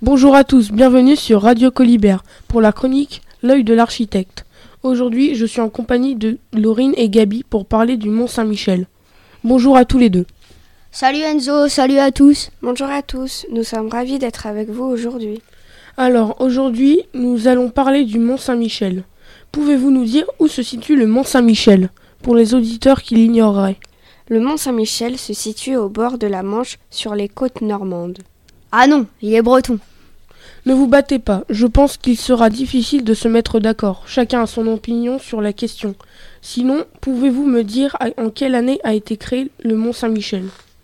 Bonjour à tous, bienvenue sur Radio Colibert pour la chronique L'œil de l'architecte. Aujourd'hui, je suis en compagnie de Laurine et Gabi pour parler du Mont Saint-Michel. Bonjour à tous les deux. Salut Enzo, salut à tous. Bonjour à tous, nous sommes ravis d'être avec vous aujourd'hui. Alors, aujourd'hui, nous allons parler du Mont Saint-Michel. Pouvez-vous nous dire où se situe le Mont Saint-Michel, pour les auditeurs qui l'ignoreraient? Le Mont Saint-Michel se situe au bord de la Manche, sur les côtes normandes. Ah non, il est breton. Ne vous battez pas, je pense qu'il sera difficile de se mettre d'accord. Chacun a son opinion sur la question. Sinon, pouvez-vous me dire en quelle année a été créé le Mont Saint-Michel?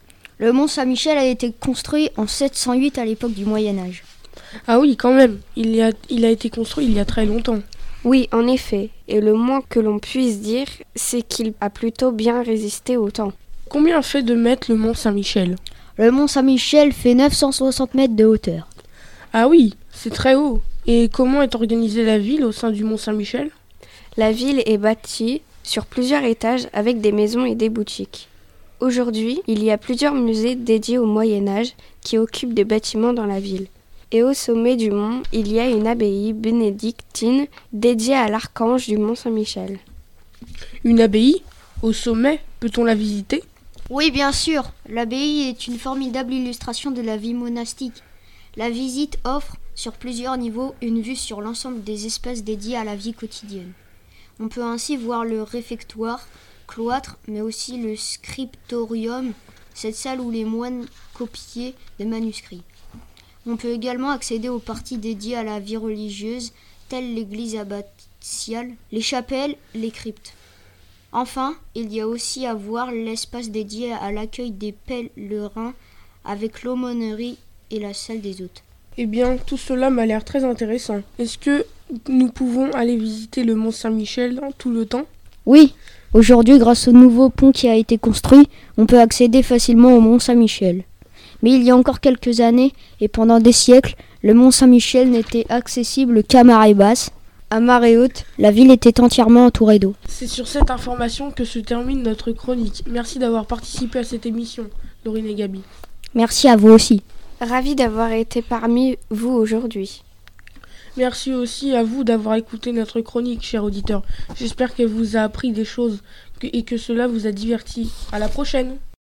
Le Mont Saint-Michel a été construit en 708 à l'époque du Moyen-Âge. Ah oui, quand même, il a été construit il y a très longtemps. Oui, en effet, et le moins que l'on puisse dire, c'est qu'il a plutôt bien résisté au temps. Combien fait de mètres le Mont Saint-Michel? Le Mont Saint-Michel fait 960 mètres de hauteur. Ah oui, c'est très haut. Et comment est organisée la ville au sein du Mont Saint-Michel? La ville est bâtie sur plusieurs étages avec des maisons et des boutiques. Aujourd'hui, il y a plusieurs musées dédiés au Moyen-Âge qui occupent des bâtiments dans la ville. Et au sommet du mont, il y a une abbaye bénédictine dédiée à l'archange du Mont Saint-Michel. Une abbaye? Au sommet, peut-on la visiter? Oui, bien sûr. L'abbaye est une formidable illustration de la vie monastique. La visite offre, sur plusieurs niveaux, une vue sur l'ensemble des espaces dédiés à la vie quotidienne. On peut ainsi voir le réfectoire, cloître, mais aussi le scriptorium, cette salle où les moines copiaient des manuscrits. On peut également accéder aux parties dédiées à la vie religieuse, telles l'église abbatiale, les chapelles, les cryptes. Enfin, il y a aussi à voir l'espace dédié à l'accueil des pèlerins avec l'aumônerie et la salle des hôtes. Eh bien, tout cela m'a l'air très intéressant. Est-ce que nous pouvons aller visiter le Mont Saint-Michel tout le temps? Oui, aujourd'hui, grâce au nouveau pont qui a été construit, on peut accéder facilement au Mont Saint-Michel. Mais il y a encore quelques années, et pendant des siècles, le Mont Saint-Michel n'était accessible qu'à marée basse. À marée haute, la ville était entièrement entourée d'eau. C'est sur cette information que se termine notre chronique. Merci d'avoir participé à cette émission, Laurine et Gabi. Merci à vous aussi. Ravis d'avoir été parmi vous aujourd'hui. Merci aussi à vous d'avoir écouté notre chronique, chers auditeurs. J'espère qu'elle vous a appris des choses et que cela vous a diverti. À la prochaine!